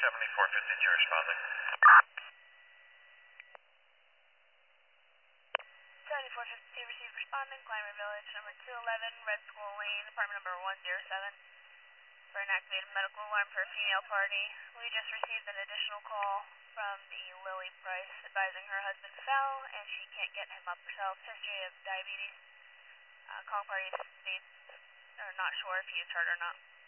7452 responding. 7452 received responding, Climber Village, number 211, Red School Lane, apartment number 107, for an activated medical alarm for a female party. We just received an additional call from the Lily Price advising her husband fell and she can't get him up herself. History of diabetes. Calling party states are not sure if he is hurt or not.